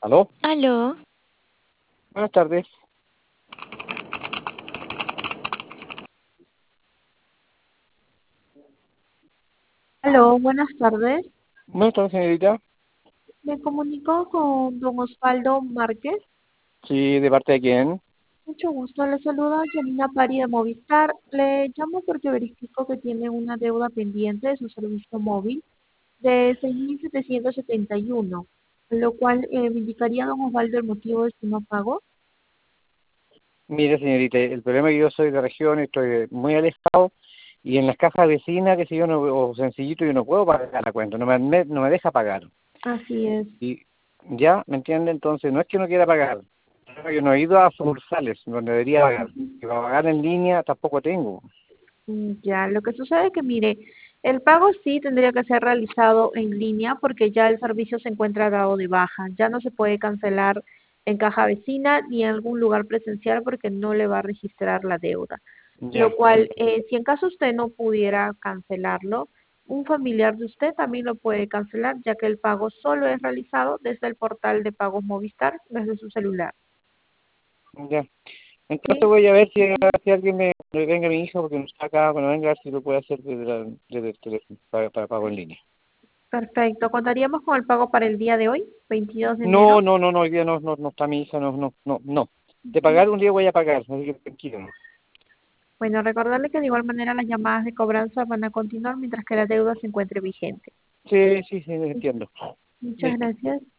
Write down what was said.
¿Aló? Aló, Buenas tardes. Aló, buenas tardes. Buenas tardes, señorita. Me comunico con don Osvaldo Márquez. Sí, ¿de parte de quién? Mucho gusto, le saluda Janina Pari de Movistar. Le llamo porque verifico que tiene una deuda pendiente de su servicio móvil de 6.771, lo cual me indicaría don Osvaldo el motivo de su no pago. Mire, señorita, el problema es que yo soy de región, estoy muy alejado y en las cajas vecinas, que si yo no, o sencillito, yo no puedo pagar la cuenta, no me deja pagar. Así es. Y ya, ¿me entiende? Entonces, no es que no quiera pagar, es que no he ido a sucursales donde debería pagar. Y para pagar en línea tampoco tengo. Ya, lo que sucede es que, mire, el pago sí tendría que ser realizado en línea porque ya el servicio se encuentra dado de baja. Ya no se puede cancelar en caja vecina ni en algún lugar presencial porque no le va a registrar la deuda. Lo Ya, cual, si en caso usted no pudiera cancelarlo, un familiar de usted también lo puede cancelar, ya que el pago solo es realizado desde el portal de pagos Movistar, desde su celular. ya. Entonces ¿Sí? voy a ver si alguien me venga mi hija, porque no está acá, cuando venga, si lo puede hacer desde el teléfono, para pago en línea. Perfecto. ¿Contaríamos con el pago para el día de hoy, 22 de No, enero? no, no, no, hoy día no está mi hija, no. De pagar un día voy a pagar, así que tranquilo. Bueno, recordarle que de igual manera las llamadas de cobranza van a continuar mientras que la deuda se encuentre vigente. Sí, entiendo. Muchas Listo. gracias.